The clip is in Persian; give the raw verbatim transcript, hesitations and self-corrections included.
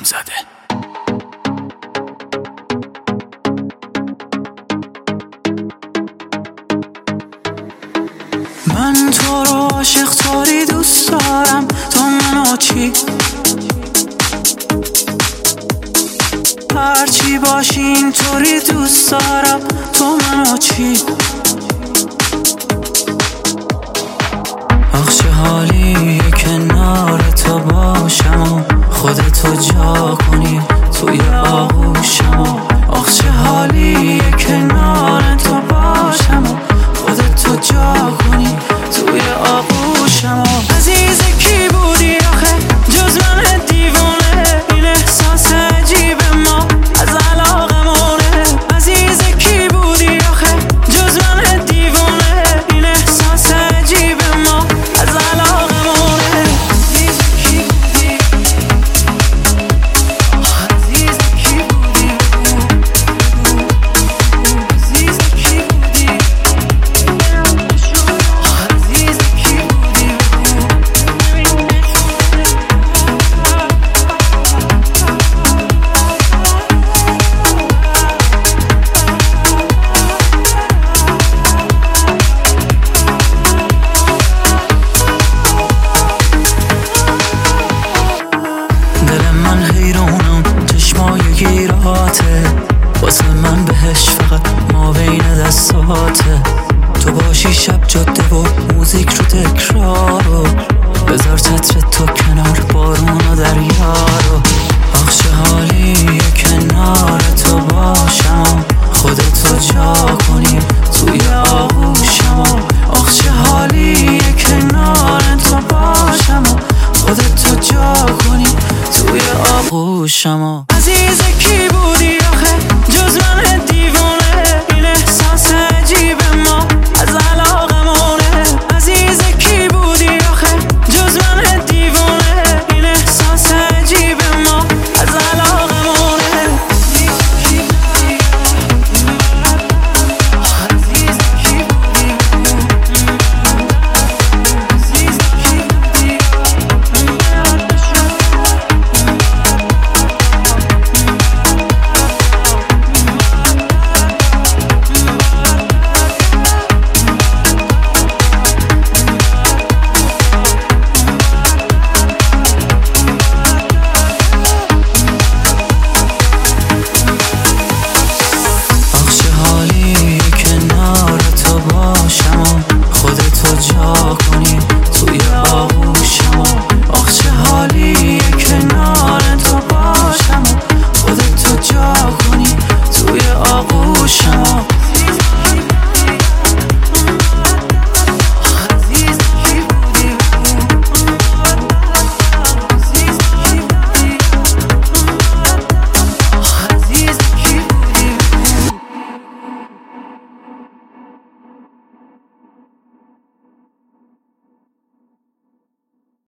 زده. من تو رو عاشق طوری دوست دارم، تو منو چی؟ هرچی باشی اینطوری دوست دارم، تو منو چی؟ آخ چه حالی کنار تو باشم و خودتو جا کنی توی آغوشم و آخ چه حالی کنار تو باشم و خودتو جا کنی توی آغوشم و عزیز کی بودی آخه جز من دیوانه، این احساس عجیب ما از علاقمونه. عزیز کی بودی آخه جز من دیوانه، این احساس عجیب ما از علاقمونه. عزیز کی بودی، عزیز کی بودی، عزیز کی بودی، عزیز کی بودی. دل من حیرونم، چشمای گیراته، واسه من بهش فقط ما بین دستاته. تو باشی شب جاده و موزیک رو تکرارو، بذار چتر تو کنار بارون و دریا رو. آخ چه حالی کنار تو باشم، خودتو جا کنی توی آغوشم. آخ چه حالی کنار تو باشم، خودتو جا کنی توی آغوشم. عزیز کی